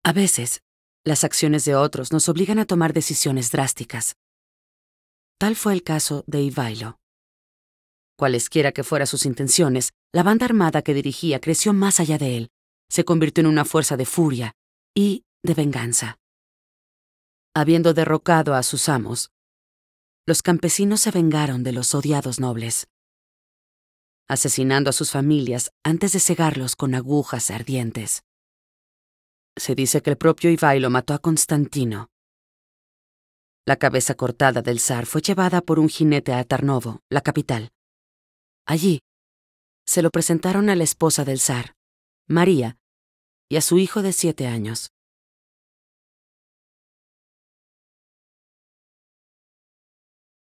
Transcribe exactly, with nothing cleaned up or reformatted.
A veces, las acciones de otros nos obligan a tomar decisiones drásticas. Tal fue el caso de Ivailo. Cualesquiera que fueran sus intenciones, la banda armada que dirigía creció más allá de él, se convirtió en una fuerza de furia y de venganza. Habiendo derrocado a sus amos, los campesinos se vengaron de los odiados nobles, asesinando a sus familias antes de cegarlos con agujas ardientes. Se dice que el propio Ivailo mató a Constantino. La cabeza cortada del zar fue llevada por un jinete a Tarnovo, la capital. Allí, se lo presentaron a la esposa del zar, María, y a su hijo de siete años.